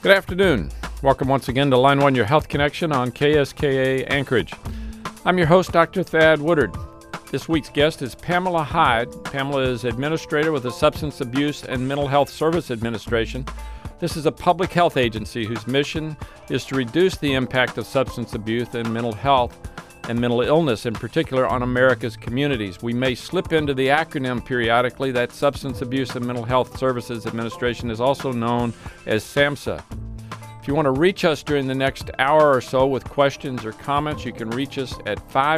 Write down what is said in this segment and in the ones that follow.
Good afternoon. Welcome once again to Line 1, your health connection on KSKA Anchorage. I'm your host, Dr. Thad Woodard. This week's guest is Pamela Hyde. Pamela is administrator with the Substance Abuse and Mental Health Service Administration. This is a public health agency whose mission is to reduce the impact of substance abuse and mental health and mental illness in particular on America's communities. We may slip into the acronym periodically. That Substance Abuse and Mental Health Services Administration is also known as SAMHSA. If you want to reach us during the next hour or so with questions or comments, you can reach us at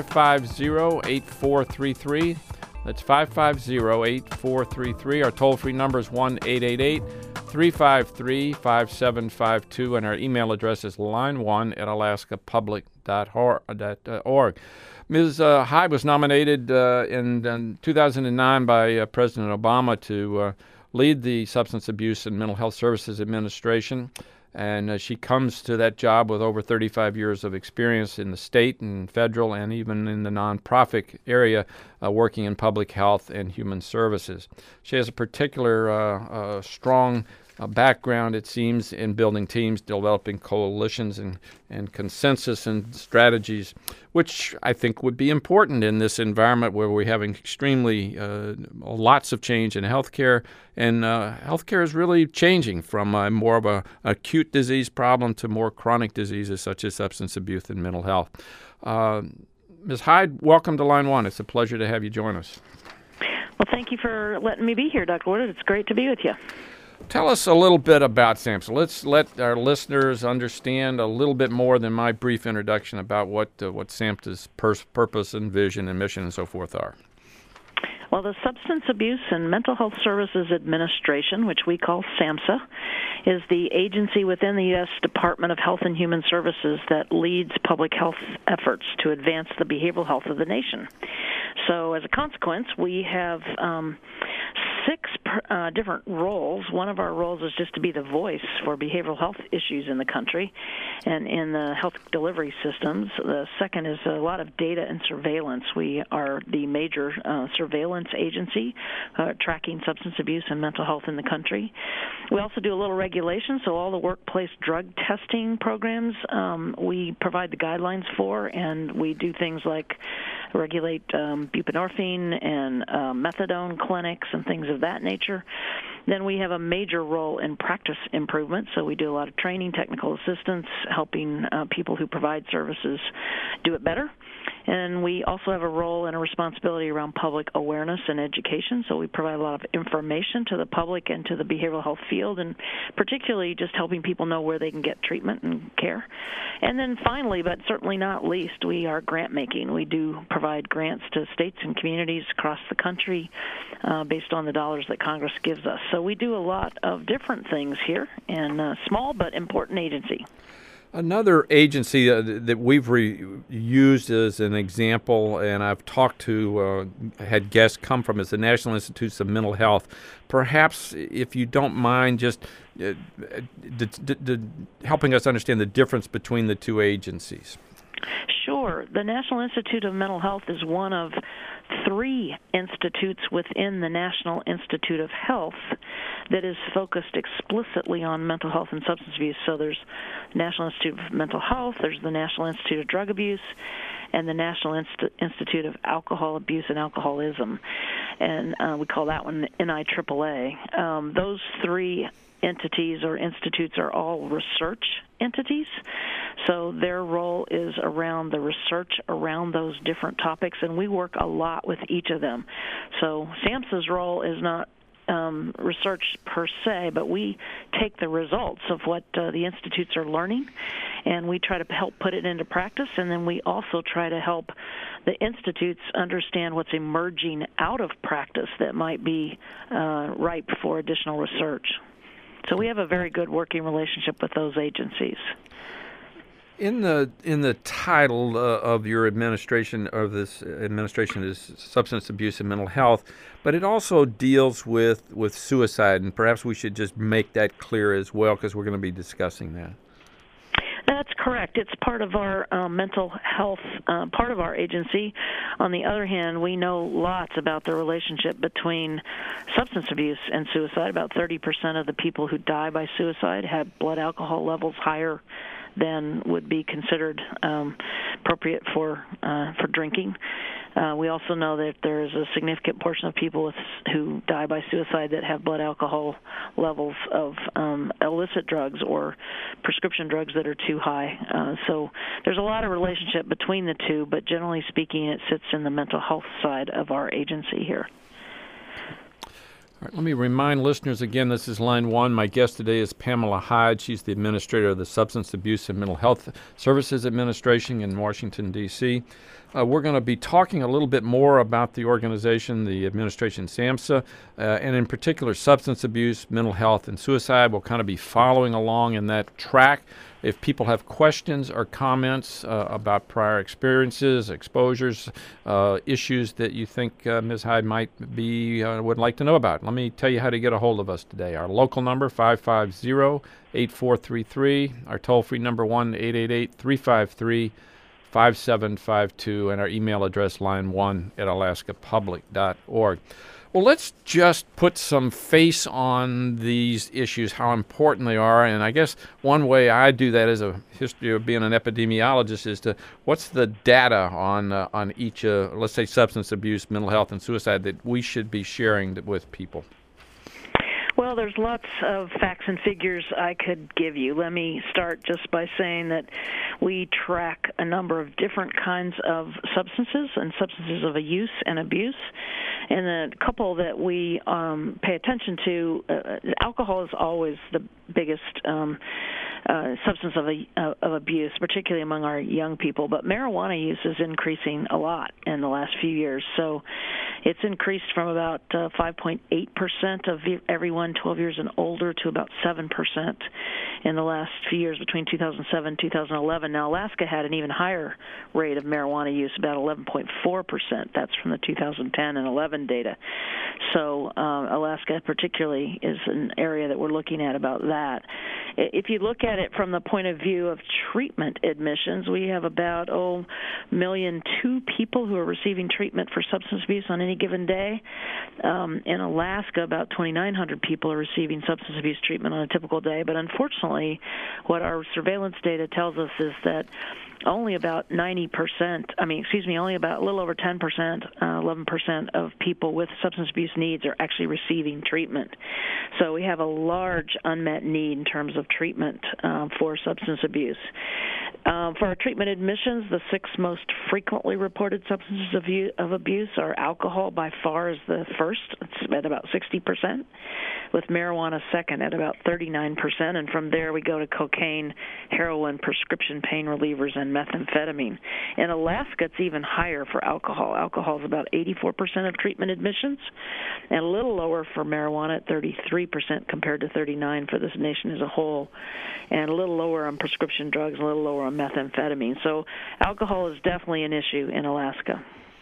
550-8433. That's 550-8433. Our toll-free number is 1-888-353-5752, and our email address is line1@alaskapublic.org. Ms. Hyde was nominated in 2009 by President Obama to lead the Substance Abuse and Mental Health Services Administration. And she comes to that job with over 35 years of experience in the state and federal and even in the nonprofit area, working in public health and human services. She has a particular strong background, it seems, in building teams, developing coalitions and consensus and strategies, which I think would be important in this environment where we're having extremely lots of change in healthcare, and healthcare is really changing from more of a acute disease problem to more chronic diseases such as substance abuse and mental health. Ms. Hyde, welcome to Line 1. It's a pleasure to have you join us. Well, thank you for letting me be here, Dr. Woodard. It's great to be with you. Tell us a little bit about SAMHSA. Let's let our listeners understand a little bit more than my brief introduction about what SAMHSA's purpose and vision and mission and so forth are. Well, the Substance Abuse and Mental Health Services Administration, which we call SAMHSA, is the agency within the U.S. Department of Health and Human Services that leads public health efforts to advance the behavioral health of the nation. So as a consequence, we have six different roles. One of our roles is just to be the voice for behavioral health issues in the country and in the health delivery systems. The second is a lot of data and surveillance. We are the major surveillance agency tracking substance abuse and mental health in the country. We also do a little regulation, so all the workplace drug testing programs we provide the guidelines for, and we do things like regulate buprenorphine and methadone clinics and things of that nature. Then we have a major role in practice improvement, so we do a lot of training, technical assistance, helping people who provide services do it better. And we also have a role and a responsibility around public awareness and education, so we provide a lot of information to the public and to the behavioral health field, and particularly just helping people know where they can get treatment and care. And then finally, but certainly not least, we are grant making. We do provide grants to states and communities across the country based on the dollars that Congress gives us. So we do a lot of different things here, and a small but important agency. Another agency that we've used as an example, and I've talked to, had guests come from, is the National Institutes of Mental Health. Perhaps, if you don't mind, just helping us understand the difference between the two agencies. Sure. The National Institute of Mental Health is one of three institutes within the National Institute of Health that is focused explicitly on mental health and substance abuse. So there's the National Institute of Mental Health, there's the National Institute of Drug Abuse, and the National Institute of Alcohol Abuse and Alcoholism. And we call that one NIAAA. Those three entities or institutes are all research entities, so their role is around the research around those different topics, and we work a lot with each of them. So SAMHSA's role is not research per se, but we take the results of what the institutes are learning, and we try to help put it into practice, and then we also try to help the institutes understand what's emerging out of practice that might be ripe for additional research. So we have a very good working relationship with those agencies. In the title of your administration, of this administration, is substance abuse and mental health, but it also deals with suicide, and perhaps we should just make that clear as well, because we're going to be discussing that. That's Correct. It's part of our mental health, part of our agency. On the other hand, we know lots about the relationship between substance abuse and suicide. About 30% of the people who die by suicide have blood alcohol levels higher than would be considered appropriate for drinking. We also know that there is a significant portion of people who die by suicide that have blood alcohol levels of illicit drugs or prescription drugs that are too high. So there's a lot of relationship between the two, but generally speaking, it sits in the mental health side of our agency here. All right, let me remind listeners again, this is Line 1. My guest today is Pamela Hyde. She's the administrator of the Substance Abuse and Mental Health Services Administration in Washington, D.C. We're going to be talking a little bit more about the organization, the administration SAMHSA, and in particular substance abuse, mental health, and suicide. We'll kind of be following along in that track. If people have questions or comments about prior experiences, exposures, issues that you think Ms. Hyde might would like to know about, let me tell you how to get a hold of us today. Our local number, 550-8433. Our toll-free number, 1-888-353-5752. And our email address, line1@alaskapublic.org. Well, let's just put some face on these issues, how important they are. And I guess one way I do that as a history of being an epidemiologist is to what's the data on each, let's say, substance abuse, mental health, and suicide that we should be sharing with people. Well, there's lots of facts and figures I could give you. Let me start just by saying that we track a number of different kinds of substances and substances of use and abuse. And the couple that we pay attention to, alcohol is always the biggest substance of abuse, particularly among our young people. But marijuana use is increasing a lot in the last few years. So it's increased from about 5.8% of everyone 12 years and older to about 7% in the last few years between 2007 and 2011. Now, Alaska had an even higher rate of marijuana use, about 11.4%. That's from the 2010 and 11 data. So Alaska particularly is an area that we're looking at about that. If you look at it from the point of view of treatment admissions, we have about 1,000,002 people who are receiving treatment for substance abuse on any given day. In Alaska, about 2,900 people are receiving substance abuse treatment on a typical day. But unfortunately, what our surveillance data tells us is that only about 90%, only about a little over 10%, 11% of people with substance abuse needs are actually receiving treatment. So we have a large unmet need in terms of treatment for substance abuse. For our treatment admissions, the 6 most frequently reported substances of abuse are alcohol by far is the first. It's at about 60%, with marijuana second at about 39%, and from there we go to cocaine, heroin, prescription pain relievers, and methamphetamine. In Alaska, it's even higher for alcohol. Alcohol is about 84% of treatment admissions, and a little lower for marijuana at 33% compared to 39% for this nation as a whole, and a little lower on prescription drugs, a little lower on methamphetamine. So alcohol is definitely an issue in Alaska.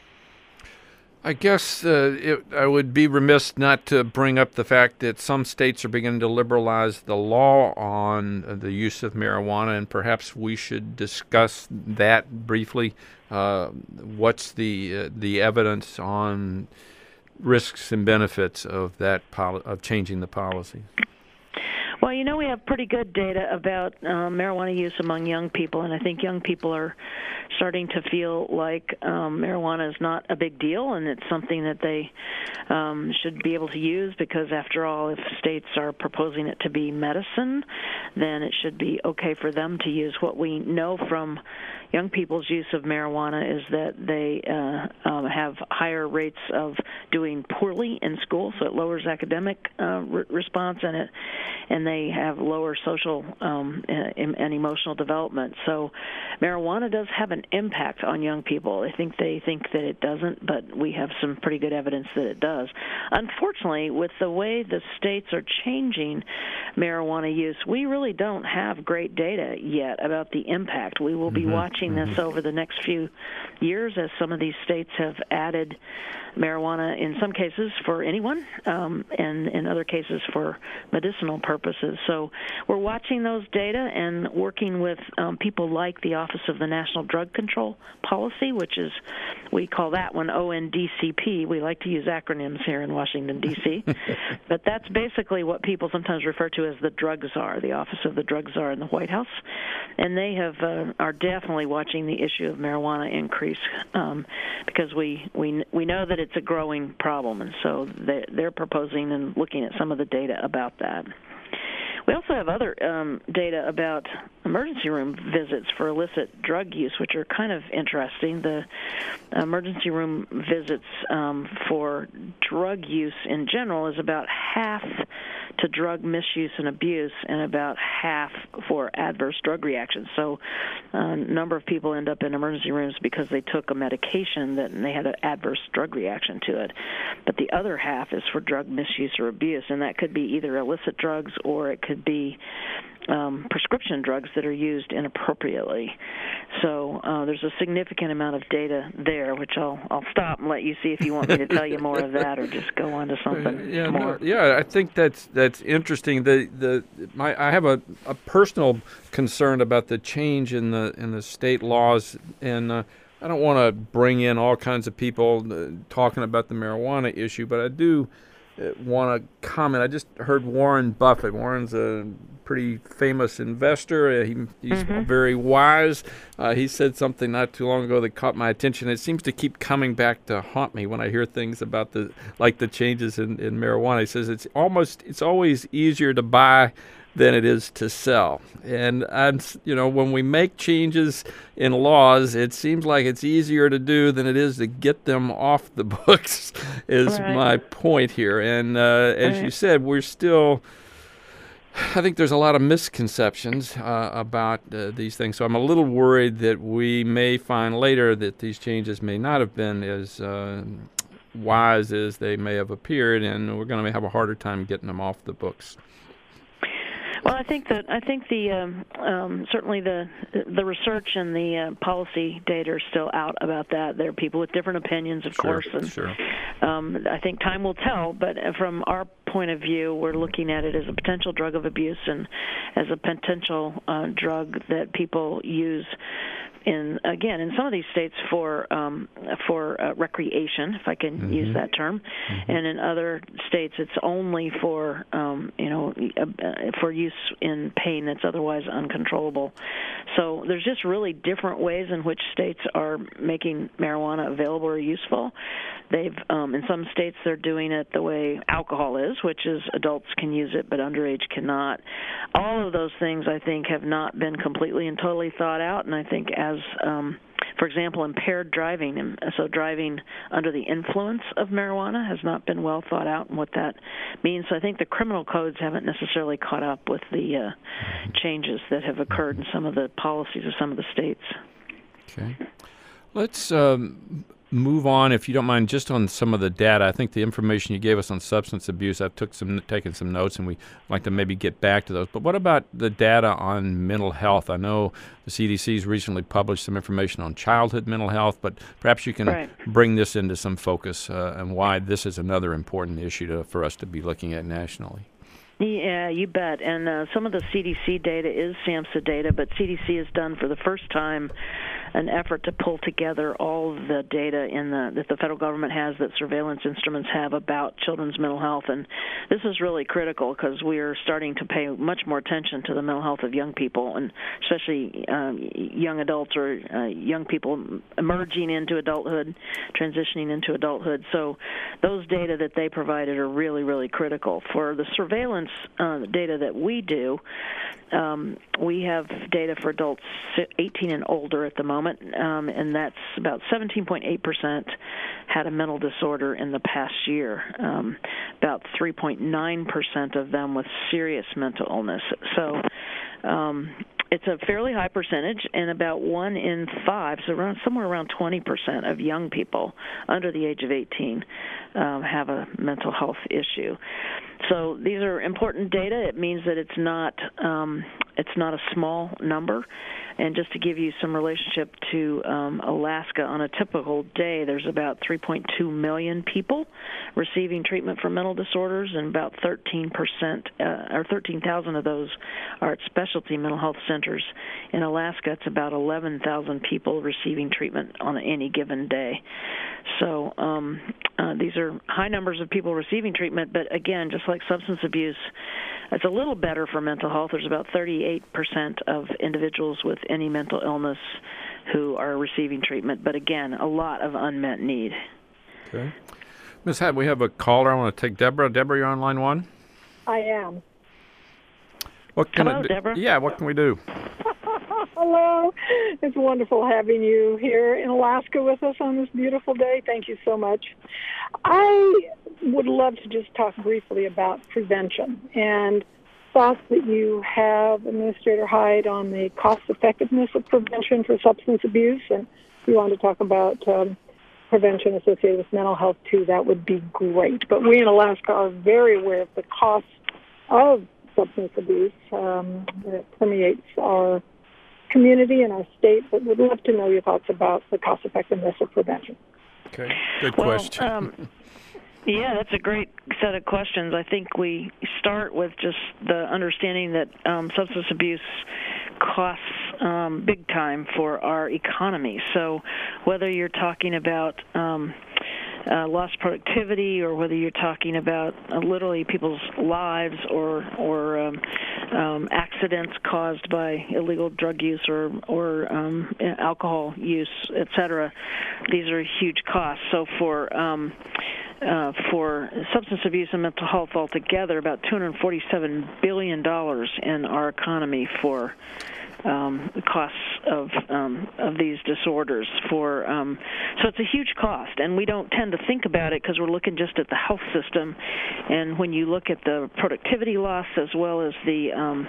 I guess I would be remiss not to bring up the fact that some states are beginning to liberalize the law on the use of marijuana, and perhaps we should discuss that briefly. What's the evidence on risks and benefits of that of changing the policy? Well, we have pretty good data about marijuana use among young people, and I think young people are starting to feel like marijuana is not a big deal, and it's something that they should be able to use because, after all, if states are proposing it to be medicine, then it should be okay for them to use. What we know from young people's use of marijuana is that they have higher rates of doing poorly in school, so it lowers academic response, and they have lower social and emotional development. So marijuana does have an impact on young people. I think they think that it doesn't, but we have some pretty good evidence that it does. Unfortunately, with the way the states are changing marijuana use, we really don't have great data yet about the impact. We will be watching this over the next few years as some of these states have added marijuana, in some cases for anyone, and in other cases for medicinal purposes. Services. So we're watching those data and working with people like the Office of the National Drug Control Policy, which is, we call that one ONDCP. We like to use acronyms here in Washington, D.C. But that's basically what people sometimes refer to as the Drug Czar, the Office of the Drug Czar in the White House. And they are definitely watching the issue of marijuana increase because we know that it's a growing problem, and so they're proposing and looking at some of the data about that. We also have other data about emergency room visits for illicit drug use, which are kind of interesting. The emergency room visits for drug use in general is about half to drug misuse and abuse and about half for adverse drug reactions. So a number of people end up in emergency rooms because they took a medication and they had an adverse drug reaction to it. But the other half is for drug misuse or abuse, and that could be either illicit drugs or it could be prescription drugs that are used inappropriately. So there's a significant amount of data there, which I'll stop and let you see if you want me to tell you more of that or just go on to something more. I think that's interesting. I have a personal concern about the change in the state laws, and I don't want to bring in all kinds of people talking about the marijuana issue, but I do want to comment. I just heard Warren Buffett. Warren's a pretty famous investor. He's very wise. He said something not too long ago that caught my attention. It seems to keep coming back to haunt me when I hear things about the changes in marijuana. He says it's always easier to buy than it is to sell. And when we make changes in laws, it seems like it's easier to do than it is to get them off the books, is my point here. And as you said, I think there's a lot of misconceptions about these things. So I'm a little worried that we may find later that these changes may not have been as wise as they may have appeared, and we're going to have a harder time getting them off the books. Well, I think the certainly the research and the policy data are still out about that. There are people with different opinions, of course, and sure. I think time will tell. But from our point of view, we're looking at it as a potential drug of abuse and as a potential drug that people use in some of these states for recreation, if I can use that term, and in other states it's only for for use in pain that's otherwise uncontrollable. So there's just really different ways in which states are making marijuana available or useful. They've in some states they're doing it the way alcohol is, which is adults can use it but underage cannot. All of those things I think have not been completely and totally thought out, and I think as for example, impaired driving, so driving under the influence of marijuana has not been well thought out and what that means. So I think the criminal codes haven't necessarily caught up with the changes that have occurred in some of the policies of some of the states. Okay. Let's move on, if you don't mind, just on some of the data. I think the information you gave us on substance abuse, I've taken some notes, and we'd like to maybe get back to those. But what about the data on mental health? I know the CDC's recently published some information on childhood mental health, but perhaps you can bring this into some focus and why this is another important issue for us to be looking at nationally. Yeah, you bet. And some of the CDC data is SAMHSA data, but CDC has done for the first time an effort to pull together all of the data that the federal government has, that surveillance instruments have about children's mental health. And this is really critical because we are starting to pay much more attention to the mental health of young people, and especially young adults or young people emerging into adulthood, transitioning into adulthood. So those data that they provided are really, really critical. For the surveillance data that we do, we have data for adults 18 and older at the moment, and that's about 17.8% had a mental disorder in the past year, about 3.9% of them with serious mental illness. So it's a fairly high percentage, and about 1 in 5, so somewhere around 20% of young people under the age of 18 have a mental health issue. So these are important data. It means that it's not a small number. And just to give you some relationship to Alaska, on a typical day, there's about 3.2 million people receiving treatment for mental disorders, and about 13% or 13,000 of those are at specialty mental health centers. In Alaska, it's about 11,000 people receiving treatment on any given day. So these are high numbers of people receiving treatment, but again, just like substance abuse, it's a little better for mental health. There's about 38% of individuals with any mental illness who are receiving treatment, but again, a lot of unmet need. Okay. Ms. Hatt, we have a caller. I want to take Deborah. Deborah, you're on line one? I am. Hello, Deborah. Yeah, what can we do? Hello. It's wonderful having you here in Alaska with us on this beautiful day. Thank you so much. I would love to just talk briefly about prevention and thoughts that you have, Administrator Hyde, on the cost-effectiveness of prevention for substance abuse. And if you want to talk about prevention associated with mental health, too, that would be great. But we in Alaska are very aware of the costs of substance abuse that permeates our community and our state, but would love to know your thoughts about the cost-effectiveness of prevention. Okay, good question. Yeah, that's a great set of questions. I think we start with just the understanding that substance abuse costs big time for our economy. So whether you're talking about lost productivity, or whether you're talking about literally people's lives, or accidents caused by illegal drug use or alcohol use, et cetera, these are huge costs. So for substance abuse and mental health altogether, about $247 billion in our economy for the costs of these disorders. So it's a huge cost, and we don't tend to think about it because we're looking just at the health system. And when you look at the productivity loss as well as the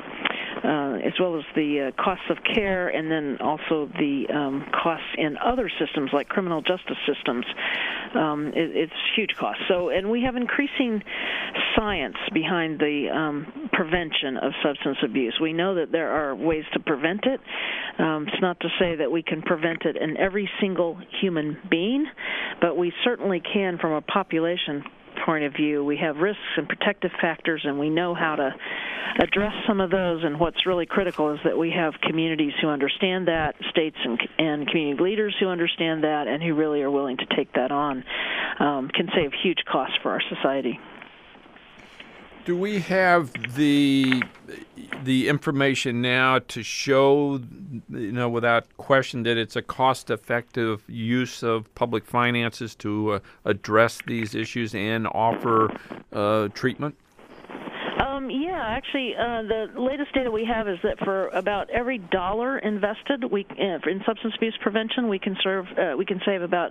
costs of care, and then also the costs in other systems like criminal justice systems, it's huge costs. So, and we have increasing science behind the prevention of substance abuse. We know that there are ways to prevent it. It's not to say that we can prevent it in every single human being, but we certainly can from a population point of view. We have risks and protective factors, and we know how to address some of those. And what's really critical is that we have communities who understand that, states and community leaders who understand that, and who really are willing to take that on. Can save huge costs for our society. Do we have the information now to show, without question, that it's a cost-effective use of public finances to address these issues and offer treatment? Yeah, actually, the latest data we have is that for about every dollar invested in substance abuse prevention, we can save about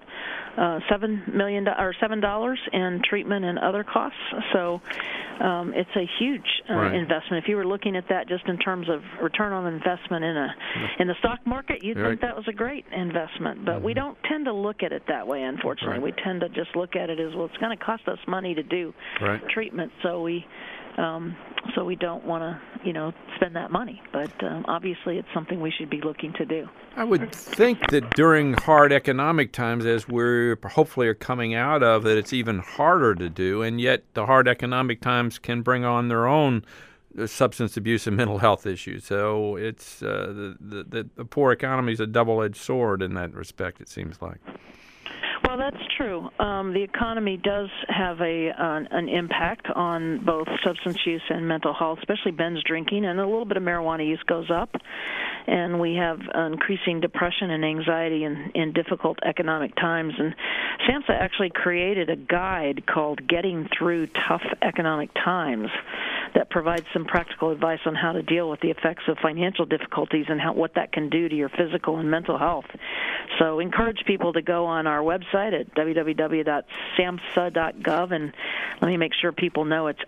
$7 in treatment and other costs. So it's a huge investment. If you were looking at that just in terms of return on investment in the stock market, you'd think that was a great investment. But we don't tend to look at it that way, unfortunately. We tend to just look at it as, well, it's going to cost us money to do treatment, so we don't want to, spend that money. But obviously, it's something we should be looking to do. I would think that during hard economic times, as we're hopefully are coming out of it, it's even harder to do. And yet, the hard economic times can bring on their own substance abuse and mental health issues. So it's the poor economy is a double-edged sword in that respect, it seems like. Well, that's true. The economy does have an impact on both substance use and mental health, especially binge drinking, and a little bit of marijuana use goes up. And we have increasing depression and anxiety in difficult economic times. And SAMHSA actually created a guide called Getting Through Tough Economic Times that provides some practical advice on how to deal with the effects of financial difficulties and what that can do to your physical and mental health. So encourage people to go on our website at www.samhsa.gov, and let me make sure people know it's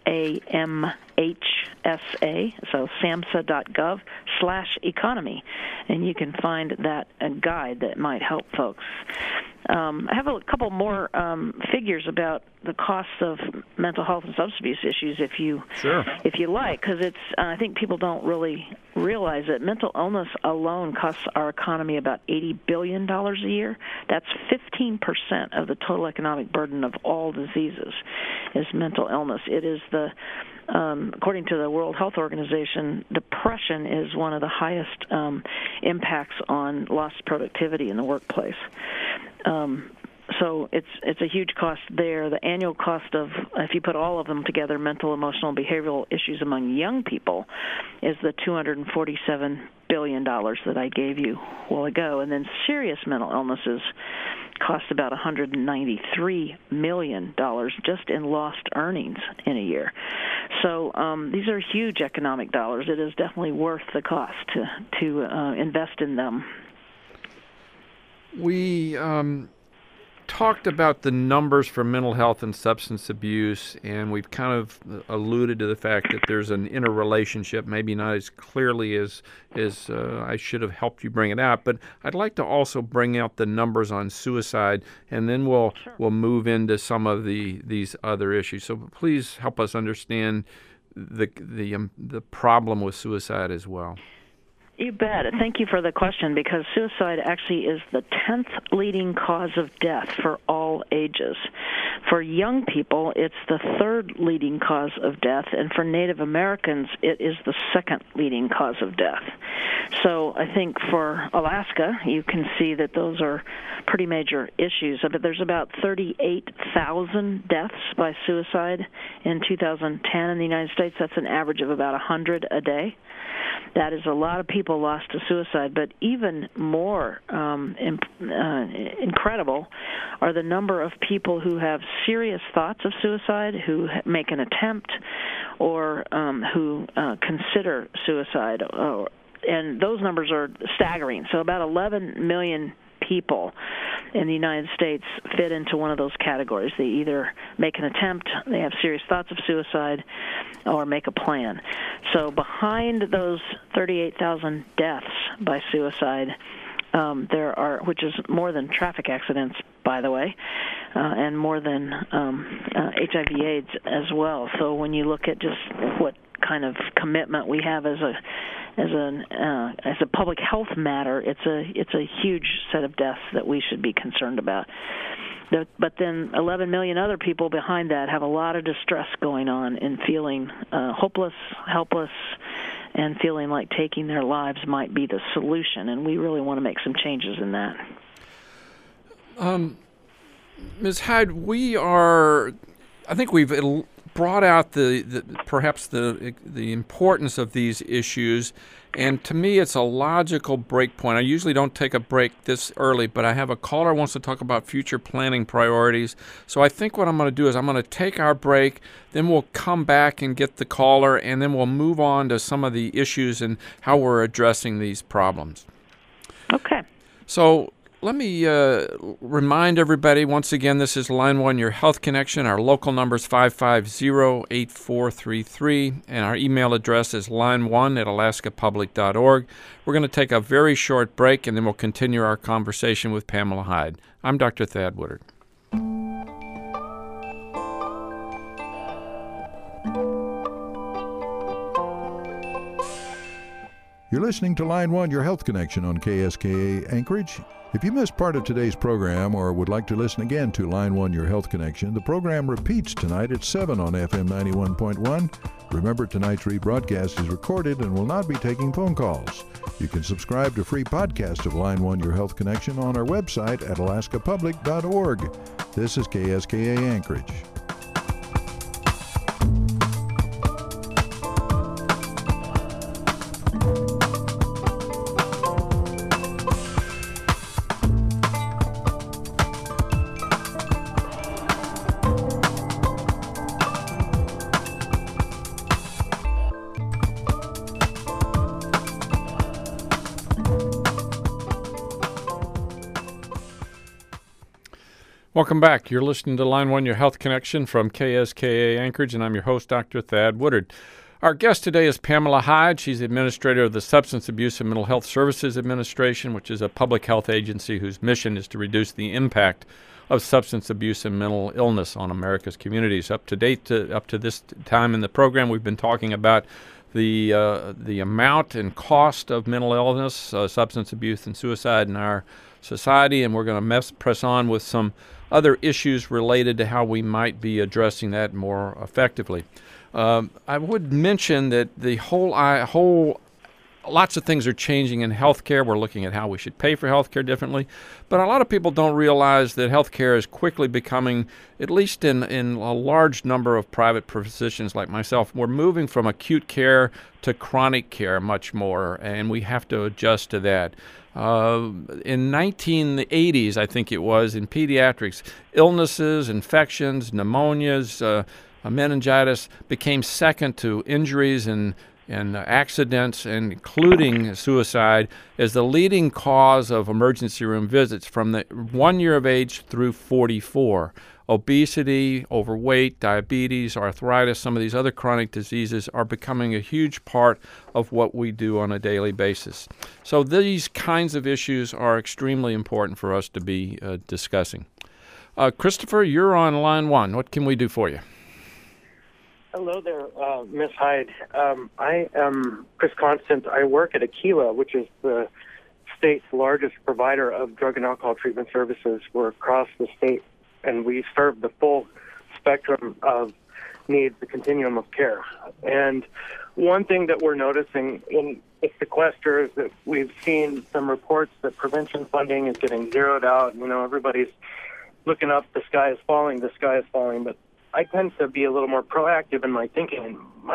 SAMHSA, so samhsa.gov/economy, and you can find that guide that might help folks. I have a couple more figures about the costs of mental health and substance abuse issues, if you like, because it's I think people don't really realize that mental illness alone costs our economy about $80 billion a year. That's 15% of the total economic burden of all diseases is mental illness. It is according to the World Health Organization, depression is one of the highest impacts on lost productivity in the workplace. So it's a huge cost there. The annual cost of, if you put all of them together, mental, emotional, behavioral issues among young people, is the $247 billion that I gave you a while ago. And then serious mental illnesses cost about $193 million just in lost earnings in a year. So these are huge economic dollars. It is definitely worth the cost to invest in them. We talked about the numbers for mental health and substance abuse, and we've kind of alluded to the fact that there's an interrelationship, maybe not as clearly as I should have helped you bring it out, but I'd like to also bring out the numbers on suicide, and then we'll move into some of these other issues. So please help us understand the problem with suicide as well. You bet. Thank you for the question, because suicide actually is the 10th leading cause of death for all ages. For young people, it's the 3rd leading cause of death, and for Native Americans, it is the 2nd leading cause of death. So I think for Alaska, you can see that those are pretty major issues. But there's about 38,000 deaths by suicide in 2010 in the United States. That's an average of about 100 a day. That is a lot of people lost to suicide, but even more incredible are the number of people who have serious thoughts of suicide, who make an attempt, or who consider suicide. And those numbers are staggering. So about 11 million people in the United States fit into one of those categories. They either make an attempt, they have serious thoughts of suicide, or make a plan. So behind those 38,000 deaths by suicide, there are, which is more than traffic accidents, by the way, and more than HIV/AIDS as well. So when you look at just what kind of commitment we have as a public health matter, it's a huge set of deaths that we should be concerned about. But then 11 million other people behind that have a lot of distress going on and feeling hopeless, helpless, and feeling like taking their lives might be the solution. And we really want to make some changes in that. Ms. Hyde, I think we've brought out perhaps the importance of these issues, and to me it's a logical break point. I usually don't take a break this early, but I have a caller who wants to talk about future planning priorities. So I think what I'm going to do is I'm going to take our break, then we'll come back and get the caller, and then we'll move on to some of the issues and how we're addressing these problems. Okay. So let me remind everybody, once again, this is Line 1, your Health Connection. Our local number is 550-8433, and our email address is line1@alaskapublic.org. We're going to take a very short break, and then we'll continue our conversation with Pamela Hyde. I'm Dr. Thad Woodard. You're listening to Line 1, your Health Connection on KSKA Anchorage. If you missed part of today's program or would like to listen again to Line 1, your Health Connection, the program repeats tonight at 7 on FM 91.1. Remember, tonight's rebroadcast is recorded and will not be taking phone calls. You can subscribe to free podcast of Line 1, your Health Connection on our website at alaskapublic.org. This is KSKA Anchorage. Welcome back. You're listening to Line 1, your Health Connection from KSKA Anchorage, and I'm your host, Dr. Thad Woodard. Our guest today is Pamela Hyde. She's the administrator of the Substance Abuse and Mental Health Services Administration, which is a public health agency whose mission is to reduce the impact of substance abuse and mental illness on America's communities. Up to this time in the program, we've been talking about the amount and cost of mental illness, substance abuse, and suicide in our society, and we're going to press on with some other issues related to how we might be addressing that more effectively. I would mention that the lots of things are changing in healthcare. We're looking at how we should pay for healthcare differently, but a lot of people don't realize that healthcare is quickly becoming, at least in a large number of private physicians like myself, we're moving from acute care to chronic care much more, and we have to adjust to that. In 1980s, I think it was, in pediatrics, illnesses, infections, pneumonias, meningitis became second to injuries and accidents, including suicide, as the leading cause of emergency room visits from the 1 year of age through 44. Obesity, overweight, diabetes, arthritis, some of these other chronic diseases are becoming a huge part of what we do on a daily basis. So these kinds of issues are extremely important for us to be discussing. Christopher, you're on line one. What can we do for you? Hello there, Ms. Hyde. I am Chris Constant. I work at Aquila, which is the state's largest provider of drug and alcohol treatment services. We're across the state, and we serve the full spectrum of needs, the continuum of care. And one thing that we're noticing in sequester is that we've seen some reports that prevention funding is getting zeroed out. You know, everybody's looking up, the sky is falling, but I tend to be a little more proactive in my thinking.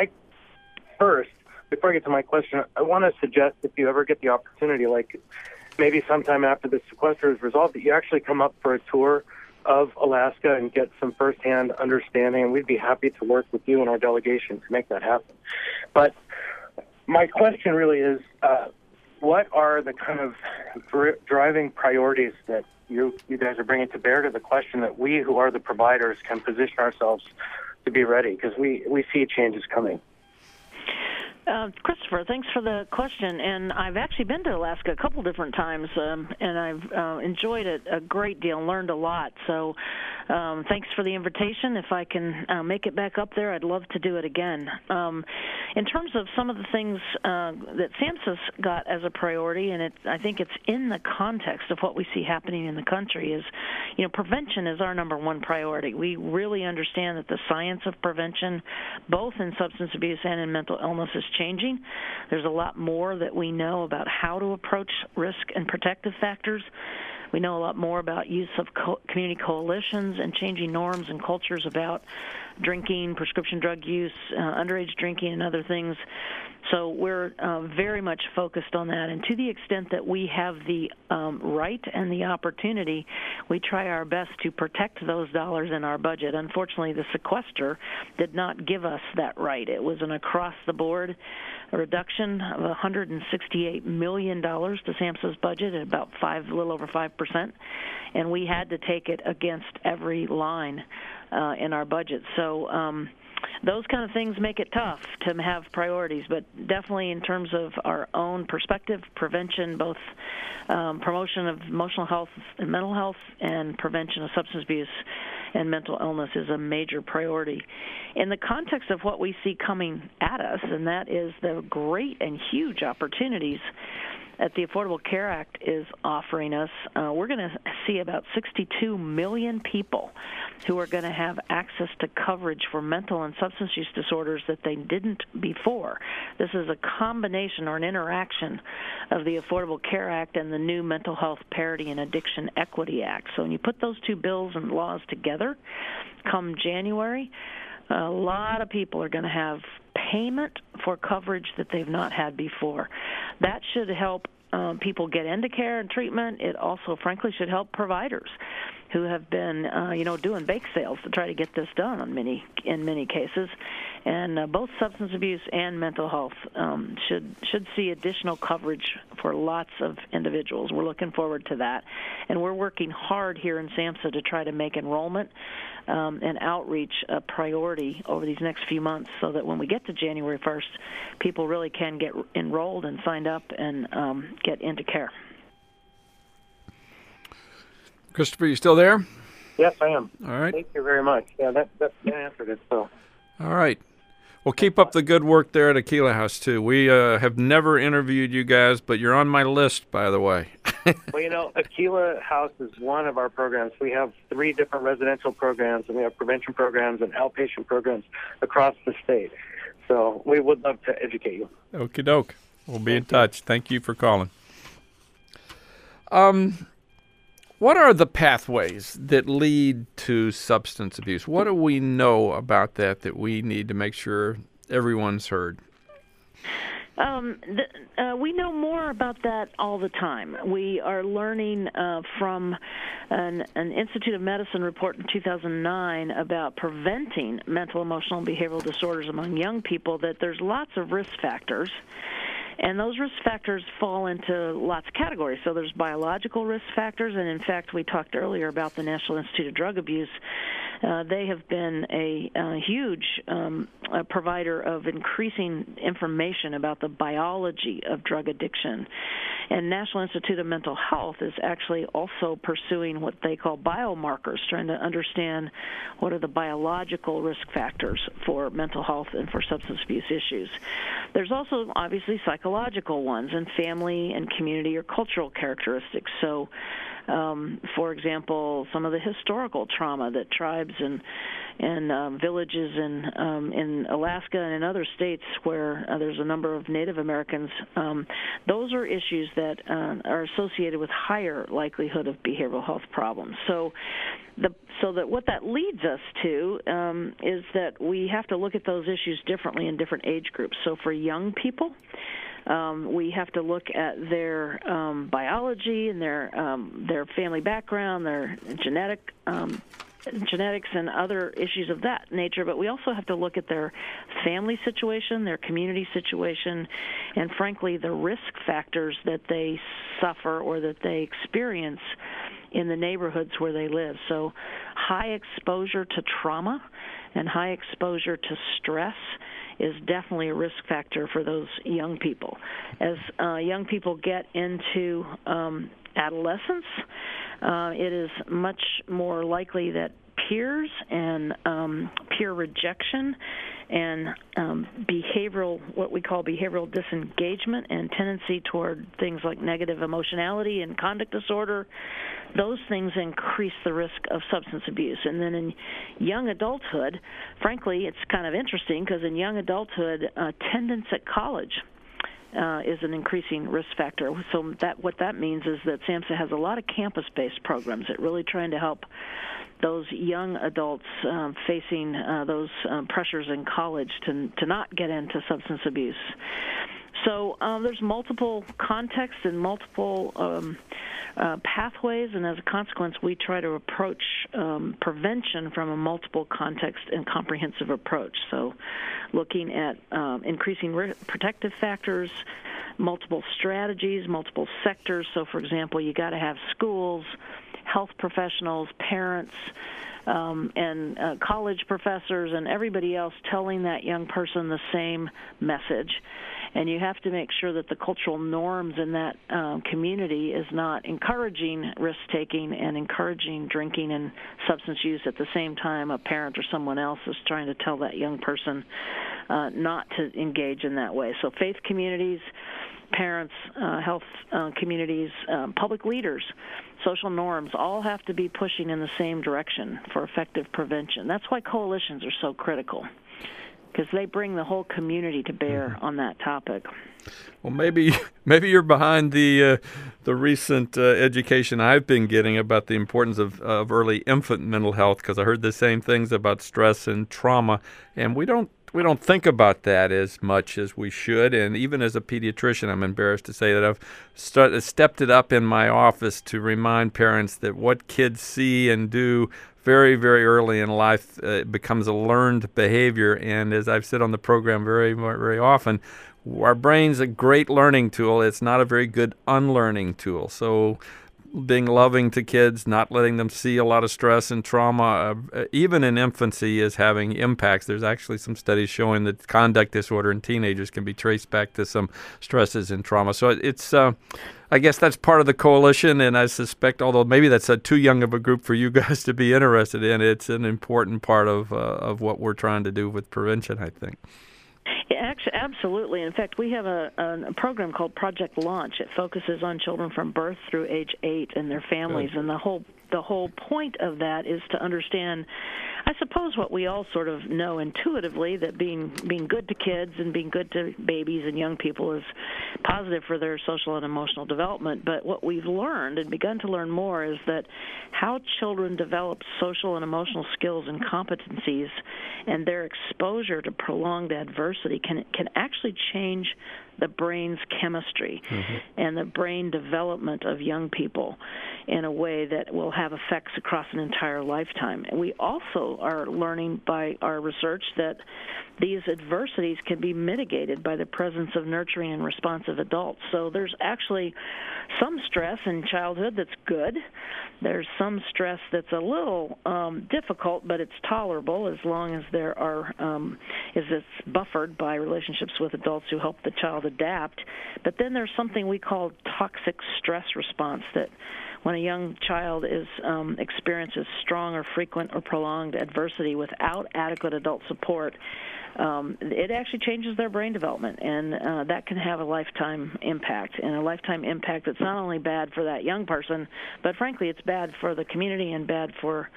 First, before I get to my question, I want to suggest if you ever get the opportunity, like maybe sometime after the sequester is resolved, that you actually come up for a tour of Alaska and get some firsthand understanding, and we'd be happy to work with you and our delegation to make that happen. But my question really is, what are the kind of driving priorities that you guys are bringing to bear to the question that we who are the providers can position ourselves to be ready, because we see changes coming? Christopher, thanks for the question. And I've actually been to Alaska a couple different times, and I've enjoyed it a great deal and learned a lot. So thanks for the invitation. If I can make it back up there, I'd love to do it again. In terms of some of the things that SAMHSA's got as a priority, and I think it's in the context of what we see happening in the country, is, prevention is our number one priority. We really understand that the science of prevention, both in substance abuse and in mental illness, is changing. There's a lot more that we know about how to approach risk and protective factors. We know a lot more about use of community coalitions and changing norms and cultures about drinking, prescription drug use, underage drinking, and other things. So we're very much focused on that. And to the extent that we have the right and the opportunity, we try our best to protect those dollars in our budget. Unfortunately, the sequester did not give us that right. It was an across-the-board reduction of $168 million to SAMHSA's budget at about a little over 5%, and we had to take it against every line in our budget. So those kind of things make it tough to have priorities, but definitely in terms of our own perspective, prevention, both promotion of emotional health and mental health, and prevention of substance abuse and mental illness is a major priority. In the context of what we see coming at us, and that is the great and huge opportunities that the Affordable Care Act is offering us, we're going to see about 62 million people who are going to have access to coverage for mental and substance use disorders that they didn't before. This is a combination or an interaction of the Affordable Care Act and the new Mental Health Parity and Addiction Equity Act. So when you put those two bills and laws together, come January, a lot of people are going to have payment for coverage that they've not had before. That should help people get into care and treatment. It also, frankly, should help providers who have been, doing bake sales to try to get this done in many cases. And both substance abuse and mental health should see additional coverage for lots of individuals. We're looking forward to that. And we're working hard here in SAMHSA to try to make enrollment and outreach a priority over these next few months, so that when we get to January 1st, people really can get enrolled and signed up and get into care. Christopher, you still there? Yes, I am. All right. Thank you very much. Yeah, that answered it. So. All right. Well, keep up the good work there at Aquila House, too. We have never interviewed you guys, but you're on my list, by the way. Well, Aquila House is one of our programs. We have 3 different residential programs, and we have prevention programs and outpatient programs across the state. So we would love to educate you. Okie doke. We'll be in touch. Thank you for calling. What are the pathways that lead to substance abuse? What do we know about that we need to make sure everyone's heard? We know more about that all the time. We are learning from an Institute of Medicine report in 2009 about preventing mental, emotional, and behavioral disorders among young people, that there's lots of risk factors. And those risk factors fall into lots of categories. So there's biological risk factors, and in fact, we talked earlier about the National Institute of Drug Abuse. They have been a huge provider of increasing information about the biology of drug addiction. And National Institute of Mental Health is actually also pursuing what they call biomarkers, trying to understand what are the biological risk factors for mental health and for substance abuse issues. There's also obviously psychological ones and family and community or cultural characteristics. So, for example, some of the historical trauma that tribes and villages in Alaska and in other states where there's a number of Native Americans, those are issues that are associated with higher likelihood of behavioral health problems. So that what that leads us to is that we have to look at those issues differently in different age groups. So for young people, we have to look at their biology and their family background, their genetics and other issues of that nature, but we also have to look at their family situation, their community situation, and frankly the risk factors that they suffer or that they experience in the neighborhoods where they live. So high exposure to trauma and high exposure to stress is definitely a risk factor for those young people. As young people get into adolescence, it is much more likely that peers and peer rejection and what we call behavioral disengagement and tendency toward things like negative emotionality and conduct disorder, those things increase the risk of substance abuse. And then in young adulthood, frankly, it's kind of interesting because in young adulthood, attendance at college is an increasing risk factor. So what that means is that SAMHSA has a lot of campus-based programs that really trying to help those young adults facing those pressures in college to not get into substance abuse. So there's multiple contexts and multiple pathways, and as a consequence, we try to approach prevention from a multiple context and comprehensive approach. So looking at increasing protective factors, multiple strategies, multiple sectors. So, for example, you got to have schools, health professionals, parents, and college professors and everybody else telling that young person the same message. And you have to make sure that the cultural norms in that community is not encouraging risk-taking and encouraging drinking and substance use at the same time a parent or someone else is trying to tell that young person not to engage in that way. So faith communities, parents, health communities, public leaders, social norms all have to be pushing in the same direction for effective prevention. That's why coalitions are so critical, because they bring the whole community to bear on that topic. Well, maybe you're behind the recent education I've been getting about the importance of early infant mental health, because I heard the same things about stress and trauma, and we don't think about that as much as we should. And even as a pediatrician, I'm embarrassed to say that I've stepped it up in my office to remind parents that what kids see and do very, very early in life becomes a learned behavior. And as I've said on the program very, very often, our brain's a great learning tool. It's not a very good unlearning tool. So being loving to kids, not letting them see a lot of stress and trauma, even in infancy, is having impacts. There's actually some studies showing that conduct disorder in teenagers can be traced back to some stresses and trauma. So it's, I guess that's part of the coalition, and I suspect, although maybe that's too young of a group for you guys to be interested in, it's an important part of what we're trying to do with prevention, I think. Absolutely. In fact, we have a program called Project Launch. It focuses on children from birth through age 8 and their families, and the whole point of that is to understand, I suppose, what we all sort of know intuitively, that being good to kids and being good to babies and young people is positive for their social and emotional development. But what we've learned and begun to learn more is that how children develop social and emotional skills and competencies and their exposure to prolonged adversity can actually change the brain's chemistry and the brain development of young people in a way that will have effects across an entire lifetime. And we also are learning by our research that these adversities can be mitigated by the presence of nurturing and responsive adults. So there's actually some stress in childhood that's good. There's some stress that's a little difficult, but it's tolerable as long as there are it's buffered by relationships with adults who help the child adapt. But then there's something we call toxic stress response, that when a young child experiences strong or frequent or prolonged adversity without adequate adult support, it actually changes their brain development, and that can have a lifetime impact, and a lifetime impact that's not only bad for that young person, but frankly it's bad for the community and bad for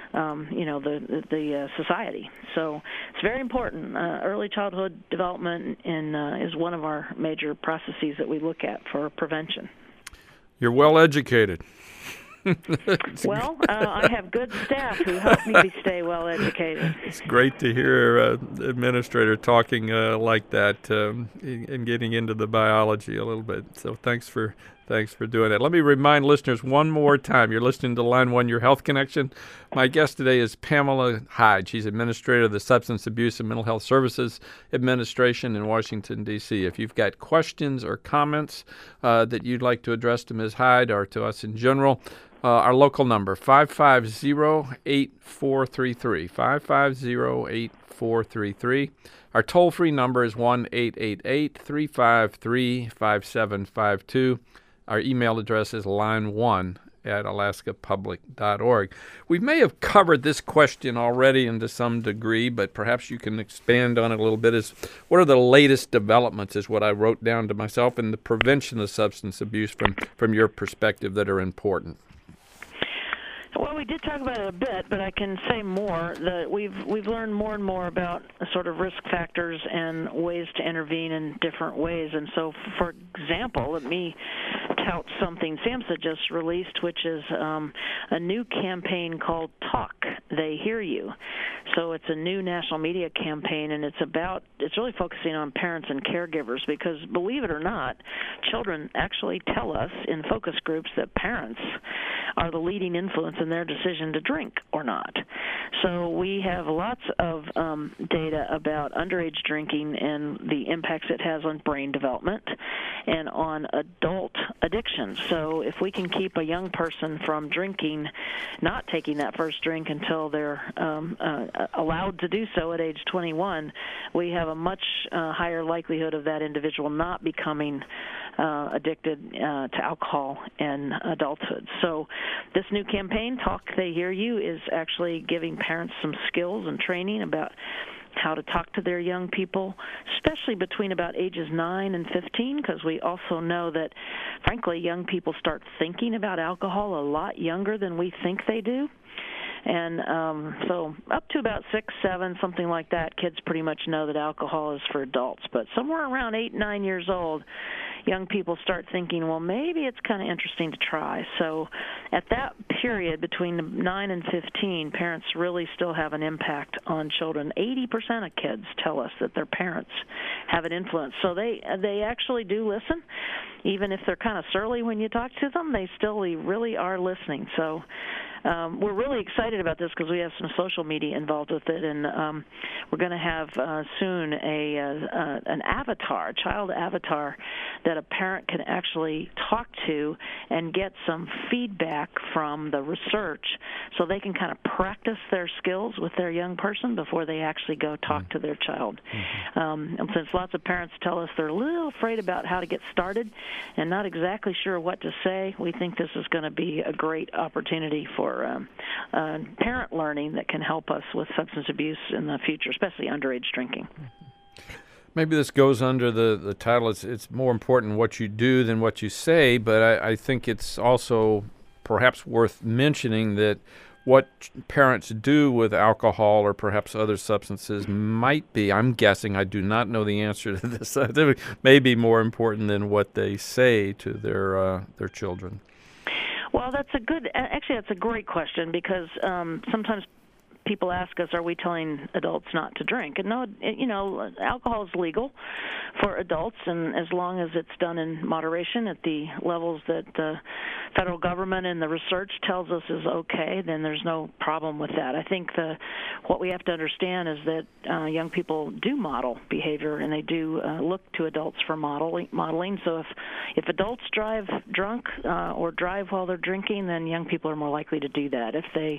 the society. So it's very important. Early childhood development is one of our major processes that we look at for prevention. You're well educated. Well, I have good staff who help me stay well educated. It's great to hear an administrator talking like that and getting into the biology a little bit. So thanks for doing that. Let me remind listeners one more time. You're listening to Line 1, Your Health Connection. My guest today is Pamela Hyde. She's administrator of the Substance Abuse and Mental Health Services Administration in Washington, D.C. If you've got questions or comments that you'd like to address to Ms. Hyde or to us in general, our local number, 550-8433, 550-8433. Our toll-free number is 1-888-353-5752. Our email address is line1@alaskapublic.org. We may have covered this question already to some degree, but perhaps you can expand on it a little bit. What are the latest developments, is what I wrote down to myself, in the prevention of substance abuse from your perspective that are important? Well, we did talk about it a bit, but I can say more. That we've learned more and more about sort of risk factors and ways to intervene in different ways. And so, for example, let me tout something SAMHSA just released, which is a new campaign called Talk, They Hear You. So it's a new national media campaign, and it's really focusing on parents and caregivers, because believe it or not, children actually tell us in focus groups that parents are the leading influence in their decision to drink or not. So we have lots of data about underage drinking and the impacts it has on brain development and on adult addiction. So if we can keep a young person from drinking, not taking that first drink until they're allowed to do so at age 21, we have a much higher likelihood of that individual not becoming addicted to alcohol in adulthood. So this new campaign, Talk, They Hear You, is actually giving parents some skills and training about how to talk to their young people, especially between about ages 9 and 15, because we also know that, frankly, young people start thinking about alcohol a lot younger than we think they do. And so up to about 6, 7, something like that, kids pretty much know that alcohol is for adults. But somewhere around 8, 9 years old, young people start thinking, well, maybe it's kind of interesting to try. So at that period between 9 and 15, parents really still have an impact on children. 80% of kids tell us that their parents have an influence. So they actually do listen. Even if they're kind of surly when you talk to them, they really are listening. So we're really excited about this because we have some social media involved with it, and we're going to have soon an avatar, a child avatar, that a parent can actually talk to and get some feedback from the research, so they can kind of practice their skills with their young person before they actually go talk to their child. And since lots of parents tell us they're a little afraid about how to get started and not exactly sure what to say, we think this is going to be a great opportunity for parent learning that can help us with substance abuse in the future, especially underage drinking. Maybe this goes under the title, it's more important what you do than what you say, but I think it's also perhaps worth mentioning that what parents do with alcohol or perhaps other substances might be, I'm guessing, I do not know the answer to this, may be more important than what they say to their children. Well, that's a great question, because sometimes people ask us, are we telling adults not to drink? And no, alcohol is legal for adults, and as long as it's done in moderation at the levels that the federal government and the research tells us is okay, then there's no problem with that. I think what we have to understand is that young people do model behavior, and they do look to adults for modeling. So if adults drive drunk or drive while they're drinking, then young people are more likely to do that. If they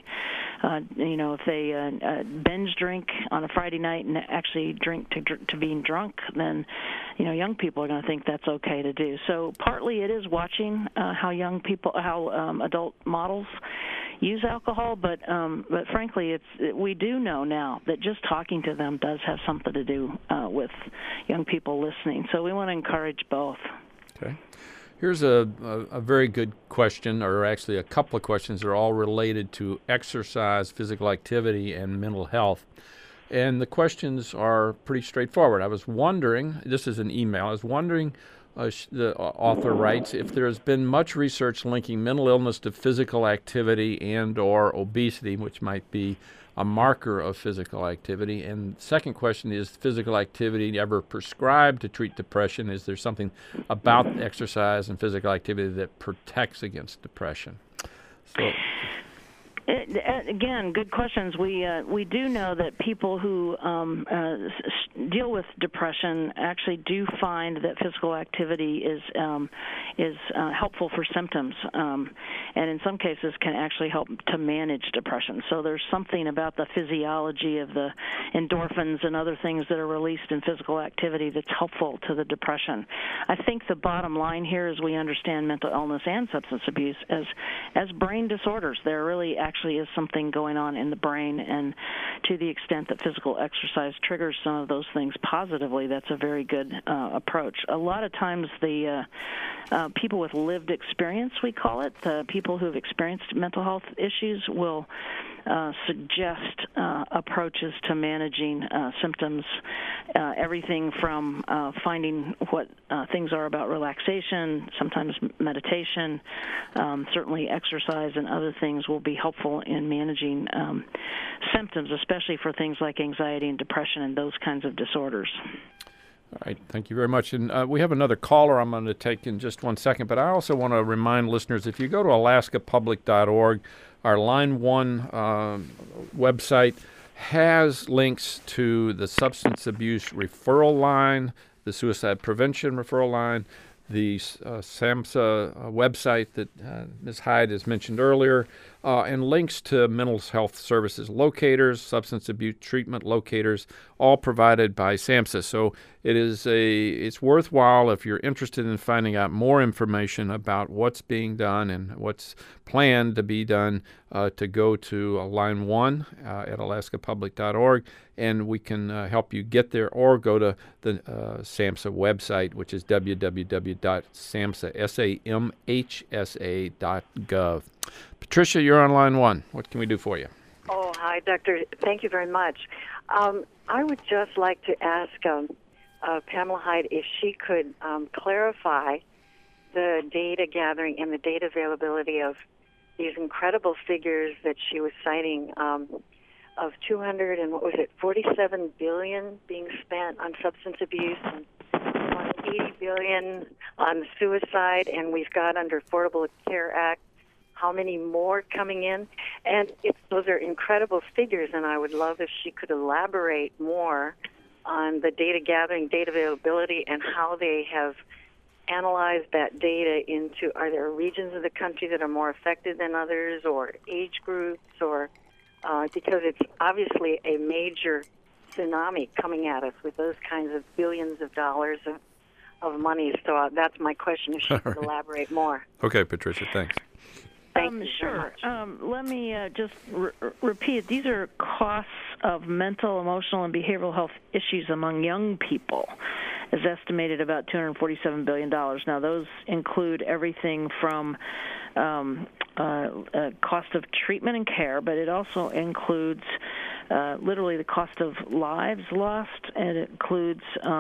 binge drink on a Friday night and actually drink to being drunk, then young people are going to think that's okay to do. So partly it is watching how adult models use alcohol, but frankly, we do know now that just talking to them does have something to do with young people listening. So we want to encourage both. Okay. Here's a very good question, or actually a couple of questions that are all related to exercise, physical activity, and mental health. And the questions are pretty straightforward. I was wondering, this is an email, I was wondering, the author writes, if there has been much research linking mental illness to physical activity and or obesity, which might be a marker of physical activity. And second question is, physical activity ever prescribed to treat depression? Is there something about exercise and physical activity that protects against depression? So, again, good questions. We do know that people who deal with depression actually do find that physical activity is helpful for symptoms, and in some cases can actually help to manage depression. So there's something about the physiology of the endorphins and other things that are released in physical activity that's helpful to the depression. I think the bottom line here is we understand mental illness and substance abuse as brain disorders. There really actually is something going on in the brain, and to the extent that physical exercise triggers some of those things positively, that's a very good approach. A lot of times the people with lived experience, we call it, the people who have experienced mental health issues will suggest approaches to managing symptoms, everything from finding what things are about relaxation, sometimes meditation, certainly exercise and other things will be helpful in managing symptoms, especially for things like anxiety and depression and those kinds of disorders. All right, thank you very much. And we have another caller I'm going to take in just 1 second, but I also want to remind listeners, if you go to alaskapublic.org, our Line 1 website has links to the substance abuse referral line, the suicide prevention referral line, the SAMHSA website that Ms. Hyde has mentioned earlier, and links to mental health services locators, substance abuse treatment locators, all provided by SAMHSA. So it's worthwhile, if you're interested in finding out more information about what's being done and what's planned to be done, to go to Line 1 at alaskapublic.org, and we can help you get there, or go to the SAMHSA website, which is www.samhsa.gov. Patricia, you're on Line 1. What can we do for you? Oh, hi, Doctor. Thank you very much. I would just like to ask Pamela Hyde if she could clarify the data gathering and the data availability of these incredible figures that she was citing of 47 billion being spent on substance abuse and 80 billion on suicide, and we've got under Affordable Care Act how many more coming in. And those are incredible figures, and I would love if she could elaborate more on the data gathering, data availability, and how they have analyzed that data into, are there regions of the country that are more affected than others, or age groups, or because it's obviously a major tsunami coming at us with those kinds of billions of dollars of money. So that's my question, if she could elaborate more. Okay, Patricia, thanks. Thank you sure. very much. Let me just repeat. These are costs of mental, emotional, and behavioral health issues among young people is estimated about $247 billion. Now, those include everything from cost of treatment and care, but it also includes literally the cost of lives lost, and it includes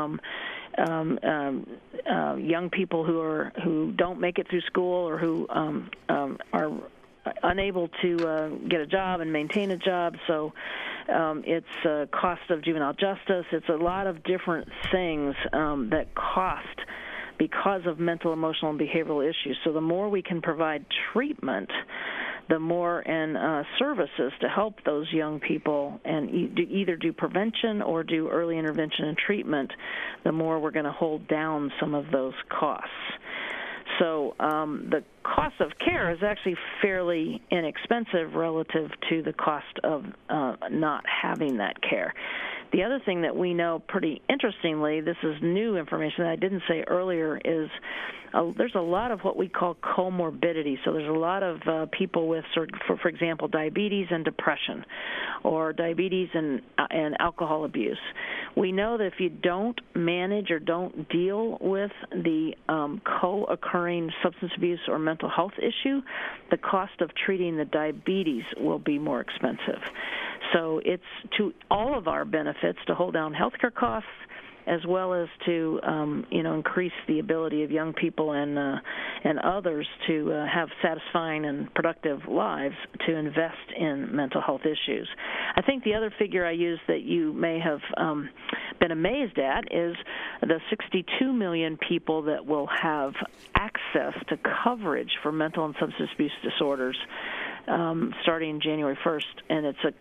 young people who don't make it through school or who are unable to get a job and maintain a job. So it's cost of juvenile justice. It's a lot of different things that cost because of mental, emotional, and behavioral issues. So the more we can provide treatment, the more and services to help those young people and either do prevention or do early intervention and treatment, the more we're going to hold down some of those costs. So the cost of care is actually fairly inexpensive relative to the cost of not having that care. The other thing that we know pretty interestingly, this is new information that I didn't say earlier, is there's a lot of what we call comorbidity. So there's a lot of people with, for example, diabetes and depression, or diabetes and alcohol abuse. We know that if you don't manage or don't deal with the co-occurring substance abuse or mental health issue, the cost of treating the diabetes will be more expensive. So it's to all of our benefits to hold down healthcare costs, as well as to increase the ability of young people and others to have satisfying and productive lives to invest in mental health issues. I think the other figure I used that you may have been amazed at is the 62 million people that will have access to coverage for mental and substance abuse disorders starting January 1st, and it's a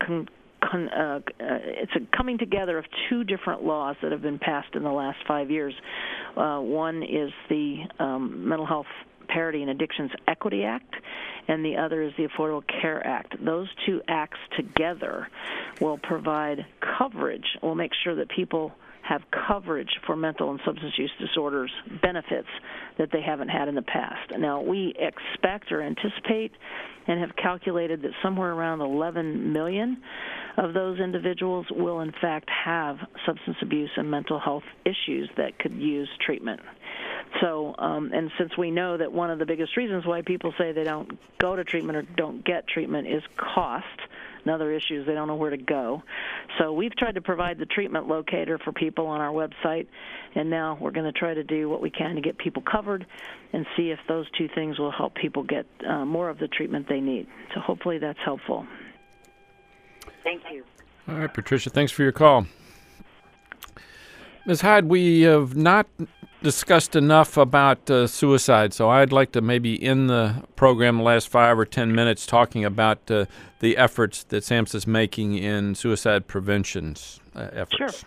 coming together of two different laws that have been passed in the last 5 years. One is the Mental Health Parity and Addictions Equity Act, and the other is the Affordable Care Act. Those two acts together will provide coverage, will make sure that people have coverage for mental and substance use disorders benefits that they haven't had in the past. Now, we expect or anticipate and have calculated that somewhere around 11 million of those individuals will, in fact, have substance abuse and mental health issues that could use treatment. So, and since we know that one of the biggest reasons why people say they don't go to treatment or don't get treatment is cost, and other issues, they don't know where to go. So we've tried to provide the treatment locator for people on our website, and now we're going to try to do what we can to get people covered and see if those two things will help people get more of the treatment they need. So hopefully that's helpful. Thank you. All right, Patricia, thanks for your call. Ms. Hyde, we have not discussed enough about suicide, so I'd like to maybe end the program the last 5 or 10 minutes talking about the efforts that SAMHSA is making in suicide prevention efforts. Sure.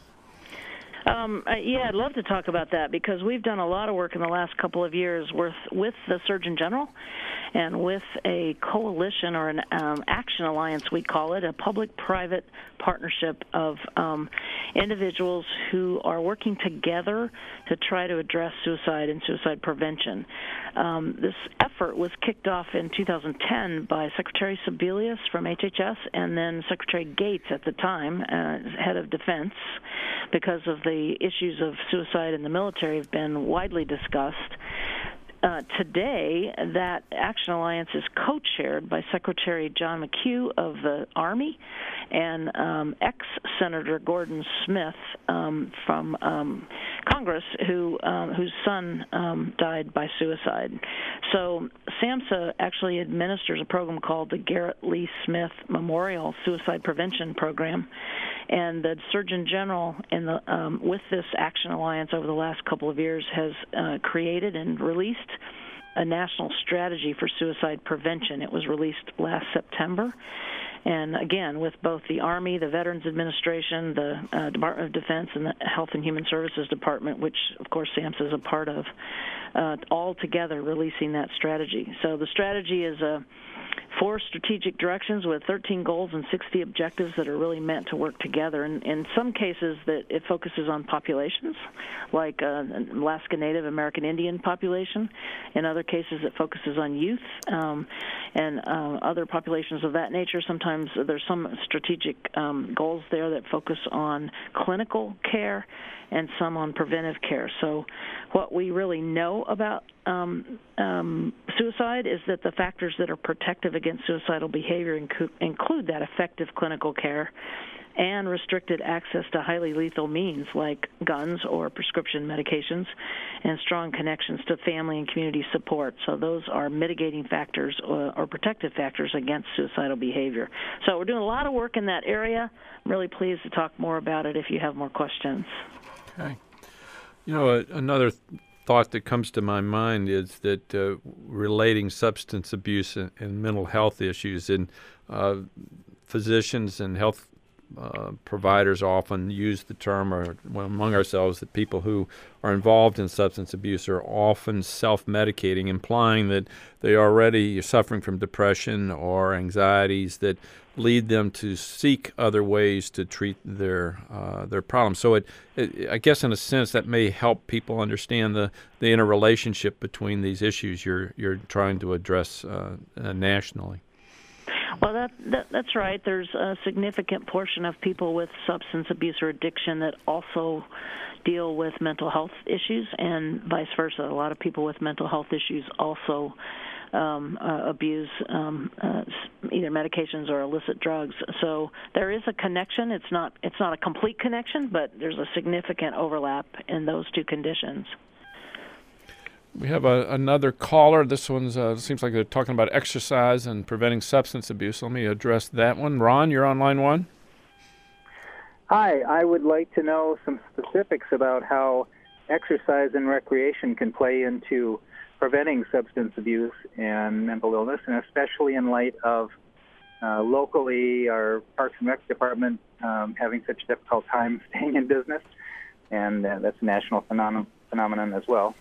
Yeah, I'd love to talk about that because we've done a lot of work in the last couple of years with the Surgeon General and with a coalition or an action alliance, we call it, a public-private partnership of individuals who are working together to try to address suicide and suicide prevention. This effort was kicked off in 2010 by Secretary Sebelius from HHS and then Secretary Gates at the time, head of defense, because of the issues of suicide in the military have been widely discussed. Today, that Action Alliance is co-chaired by Secretary John McHugh of the Army and ex-Senator Gordon Smith from Congress, whose son died by suicide. So SAMHSA actually administers a program called the Garrett Lee Smith Memorial Suicide Prevention Program, and the Surgeon General with this Action Alliance over the last couple of years has created and released a national strategy for suicide prevention. It was released last September. And again, with both the Army, the Veterans Administration, the Department of Defense, and the Health and Human Services Department, which, of course, SAMHSA is a part of, all together releasing that strategy. So the strategy is a 4 strategic directions with 13 goals and 60 objectives that are really meant to work together. And in some cases, that it focuses on populations, like Alaska Native American Indian population. In other cases, it focuses on youth and other populations of that nature. Sometimes there's some strategic goals there that focus on clinical care and some on preventive care. So what we really know about suicide is that the factors that are protective against suicidal behavior include that effective clinical care and restricted access to highly lethal means like guns or prescription medications, and strong connections to family and community support. So those are mitigating factors or protective factors against suicidal behavior. So we're doing a lot of work in that area. I'm really pleased to talk more about it if you have more questions. Okay. You know, another thought that comes to my mind is that relating substance abuse and mental health issues, and physicians and health providers often use the term, or among ourselves, that people who are involved in substance abuse are often self-medicating, implying that they are already suffering from depression or anxieties that lead them to seek other ways to treat their problems. So I guess in a sense that may help people understand the interrelationship between these issues you're trying to address nationally. Well, that's right. There's a significant portion of people with substance abuse or addiction that also deal with mental health issues, and vice versa. A lot of people with mental health issues also abuse either medications or illicit drugs. So there is a connection. It's not a complete connection, but there's a significant overlap in those two conditions. We have another caller. This one's seems like they're talking about exercise and preventing substance abuse. Let me address that one. Ron, you're on line 1. Hi, I would like to know some specifics about how exercise and recreation can play into preventing substance abuse and mental illness, and especially in light of locally our Parks and Rec department having such a difficult time staying in business, and that's a national phenomenon as well.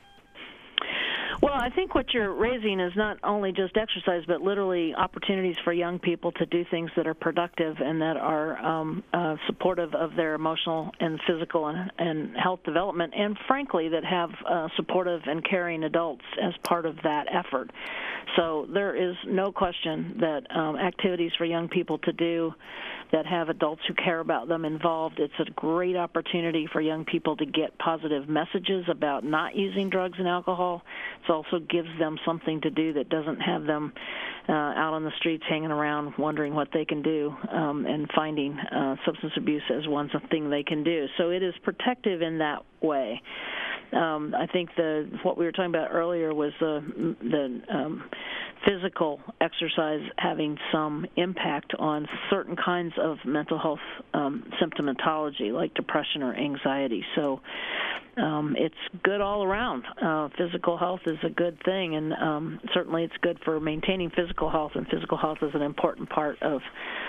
Well, I think what you're raising is not only just exercise, but literally opportunities for young people to do things that are productive and that are supportive of their emotional and physical and health development, and frankly, that have supportive and caring adults as part of that effort. So there is no question that activities for young people to do that have adults who care about them involved, it's a great opportunity for young people to get positive messages about not using drugs and alcohol. It also gives them something to do that doesn't have them out on the streets hanging around wondering what they can do and finding substance abuse as one thing they can do. So it is protective in that way. I think what we were talking about earlier was the physical exercise having some impact on certain kinds of mental health symptomatology, like depression or anxiety. So it's good all around. Physical health is a good thing, and certainly it's good for maintaining physical health, and physical health is an important part of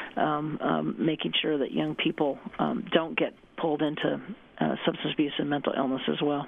making sure that young people don't get pulled into substance abuse and mental illness as well.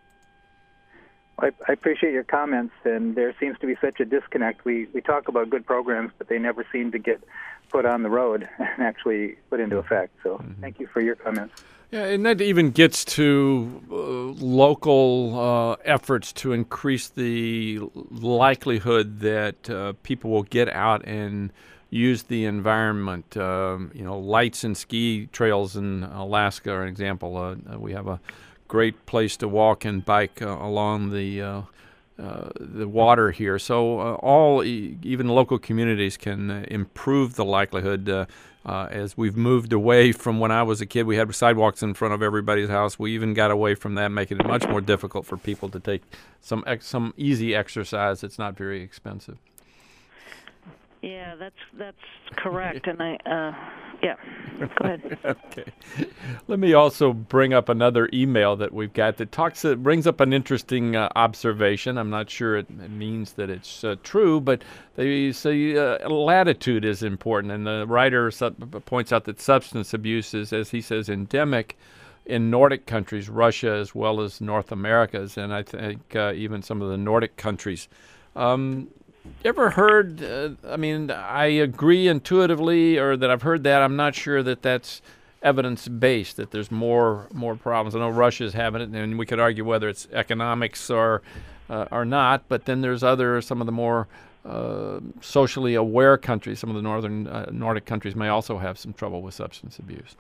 I appreciate your comments, and there seems to be such a disconnect. We talk about good programs, but they never seem to get put on the road and actually put into effect. So thank you for your comments. Yeah, and that even gets to local efforts to increase the likelihood that people will get out and use the environment. Lights and ski trails in Alaska are an example. We have a great place to walk and bike along the water here. So even local communities can improve the likelihood. As we've moved away from when I was a kid, we had sidewalks in front of everybody's house. We even got away from that, making it much more difficult for people to take some easy exercise that's not very expensive. Yeah, that's correct. And go ahead. Okay. Let me also bring up another email that we've got that brings up an interesting observation. I'm not sure it means that it's true, but they say latitude is important. And the writer points out that substance abuse is, as he says, endemic in Nordic countries, Russia as well as North America's, and I think even some of the Nordic countries. ever heard, I agree intuitively, or that I've heard that. I'm not sure that that's evidence-based, that there's more problems. I know Russia's having it, and we could argue whether it's economics or not, but then there's some of the more socially aware countries, some of the northern Nordic countries may also have some trouble with substance abuse.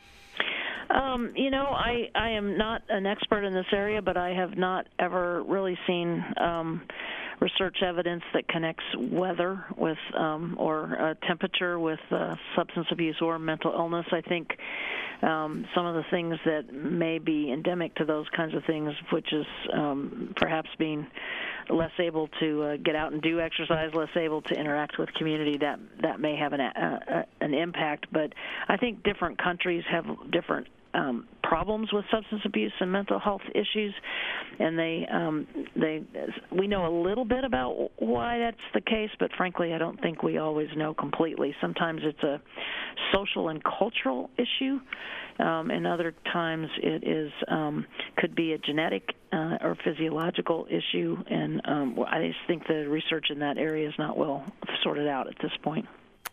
I am not an expert in this area, but I have not ever really seen research evidence that connects weather with or temperature with substance abuse or mental illness. I think some of the things that may be endemic to those kinds of things, which is perhaps being less able to get out and do exercise, less able to interact with community, that may have an impact. But I think different countries have different problems with substance abuse and mental health issues, and we know a little bit about why that's the case, but frankly, I don't think we always know completely. Sometimes it's a social and cultural issue, and other times it is could be a genetic or physiological issue, and I just think the research in that area is not well sorted out at this point.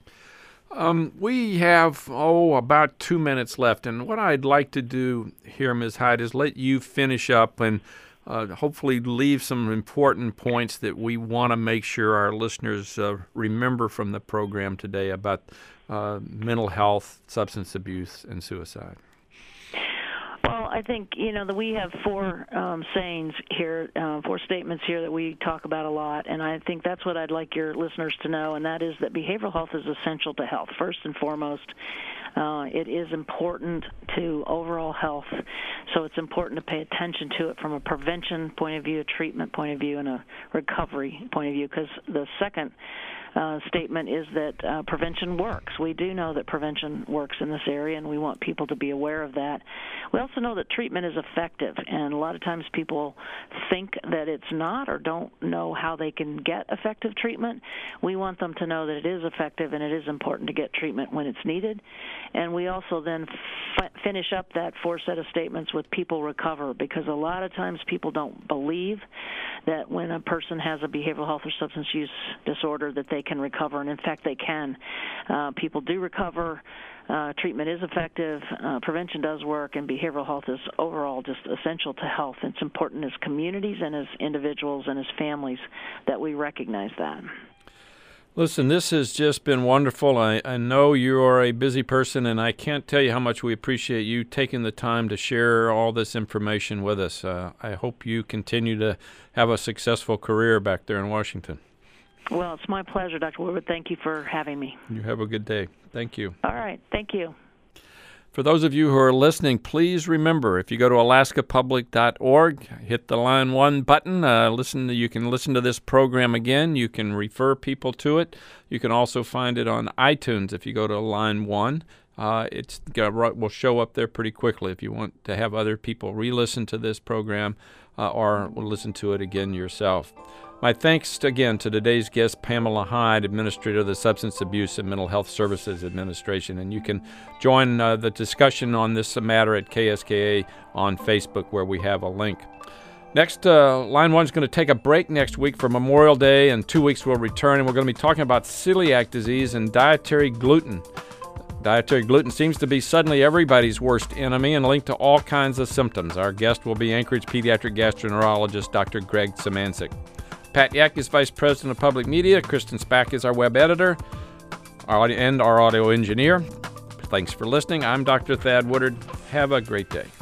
We have, about 2 minutes left, and what I'd like to do here, Ms. Hyde, is let you finish up and hopefully leave some important points that we want to make sure our listeners remember from the program today about mental health, substance abuse, and suicide. Well, I think, that we have four sayings here, four statements here that we talk about a lot, and I think that's what I'd like your listeners to know, and that is that behavioral health is essential to health. First and foremost, it is important to overall health, so it's important to pay attention to it from a prevention point of view, a treatment point of view, and a recovery point of view, because the second statement is that prevention works. We do know that prevention works in this area, and we want people to be aware of that. We also know that treatment is effective, and a lot of times people think that it's not or don't know how they can get effective treatment. We want them to know that it is effective, and it is important to get treatment when it's needed. And we also then finish up that four set of statements with people recover, because a lot of times people don't believe that when a person has a behavioral health or substance use disorder that they can recover, and in fact they can. People do recover. Treatment is effective. Prevention does work, and behavioral health is overall just essential to health. It's important as communities and as individuals and as families that we recognize that. Listen, this has just been wonderful. I know you are a busy person, and I can't tell you how much we appreciate you taking the time to share all this information with us. I hope you continue to have a successful career back there in Washington. Well, it's my pleasure, Dr. Woodward. Thank you for having me. You have a good day. Thank you. All right. Thank you. For those of you who are listening, please remember, if you go to alaskapublic.org, hit the Line 1 button. You can listen to this program again. You can refer people to it. You can also find it on iTunes if you go to Line 1. Will show up there pretty quickly if you want to have other people re-listen to this program or listen to it again yourself. My thanks again to today's guest, Pamela Hyde, Administrator of the Substance Abuse and Mental Health Services Administration. And you can join the discussion on this matter at KSKA on Facebook, where we have a link. Next, Line 1 is going to take a break next week for Memorial Day. In 2 weeks, we'll return, and we're going to be talking about celiac disease and dietary gluten. Dietary gluten seems to be suddenly everybody's worst enemy and linked to all kinds of symptoms. Our guest will be Anchorage pediatric gastroenterologist Dr. Greg Samancic. Pat Yak is Vice President of Public Media. Kristen Spack is our web editor and our audio engineer. Thanks for listening. I'm Dr. Thad Woodard. Have a great day.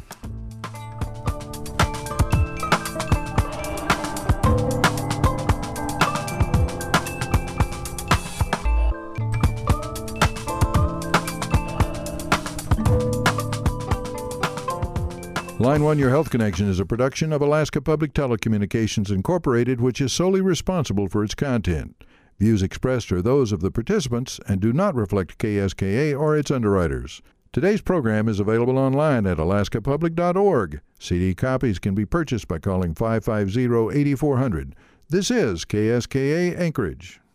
Line 1 Your Health Connection is a production of Alaska Public Telecommunications Incorporated, which is solely responsible for its content. Views expressed are those of the participants and do not reflect KSKA or its underwriters. Today's program is available online at alaskapublic.org. CD copies can be purchased by calling 550-8400. This is KSKA Anchorage.